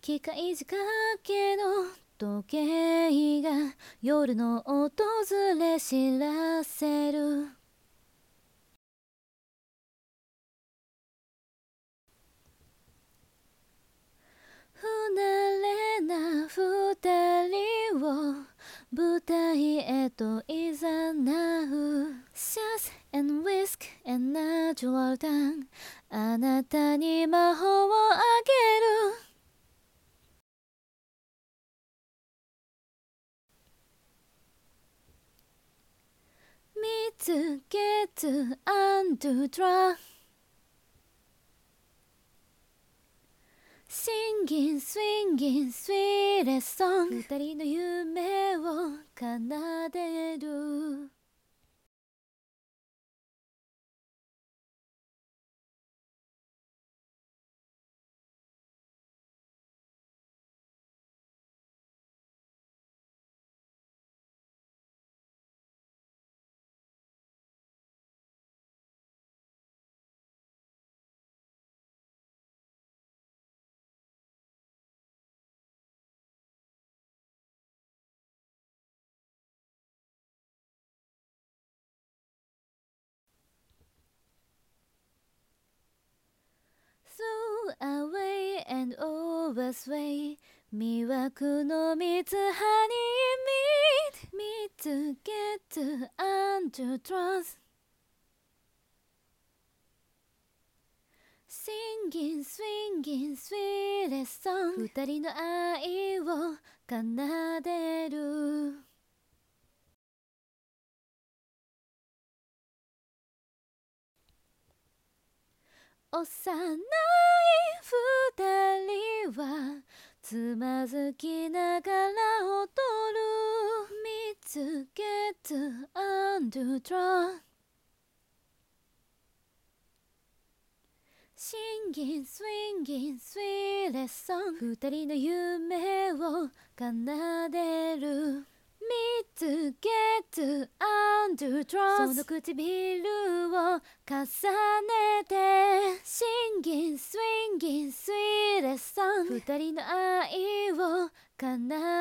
機械仕掛けの時計が夜の訪れ知らせる。不慣れな二人を舞台へと誘う。シャツ and whisk and natural tongue、 あなたに魔法をあげる。見つけつ undo drug、 Singing swinging sweetest song、 二人の夢を奏でる。Throw away and oversway、 魅惑の蜜ハニーミート見つけつ undo trance、 Singing swinging sweetest song、 二人の愛を奏でる。幼い二人はつまずきながら踊る。見つけつ undo drug、 Singing swinging sweetest song、 二人の夢を奏でる。見つけつ undo drug、 その唇を重ねて Singing swinging sweetest song、 二人の愛を奏